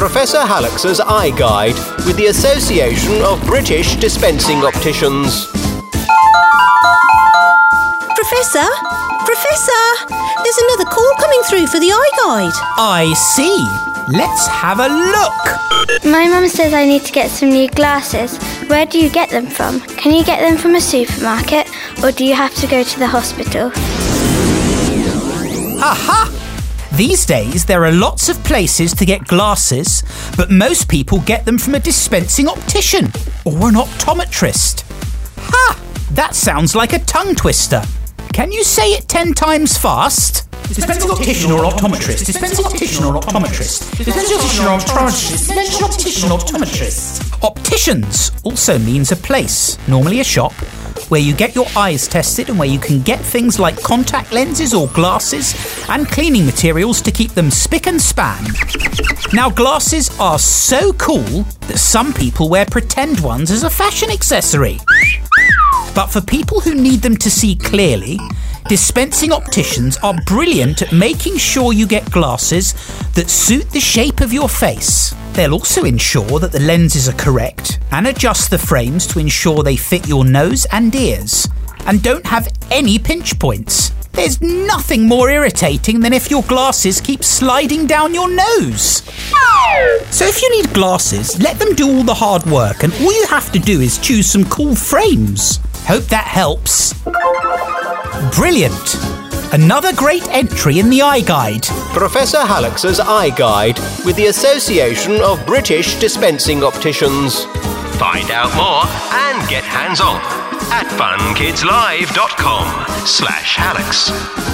Professor Hallux's Eye Guide with the Association of British Dispensing Opticians. Professor? There's another call coming through for the Eye Guide. I see. Let's have a look. My mum says I need to get some new glasses. Where do you get them from? Can you get them from a supermarket, or do you have to go to the hospital? Aha! These days, there are lots of places to get glasses, but most people get them from a dispensing optician or an optometrist. Ha! That sounds like a tongue twister. Can you say it 10 times fast? Dispensing optician or optometrist. Dispensing optician or optometrist. Dispensing optician or optometrist. Dispensing optician or optometrist. Opticians also means a place, normally a shop, where you get your eyes tested and where you can get things like contact lenses or glasses and cleaning materials to keep them spick and span. Now, glasses are so cool that some people wear pretend ones as a fashion accessory. But for people who need them to see clearly, dispensing opticians are brilliant at making sure you get glasses that suit the shape of your face. They'll also ensure that the lenses are correct and adjust the frames to ensure they fit your nose and ears and don't have any pinch points. There's nothing more irritating than if your glasses keep sliding down your nose. So if you need glasses, let them do all the hard work, and all you have to do is choose some cool frames. Hope that helps. Brilliant. Another great entry in the Eye Guide. Professor Hallux's Eye Guide with the Association of British Dispensing Opticians. Find out more and get hands-on at funkidslive.com/Hallux.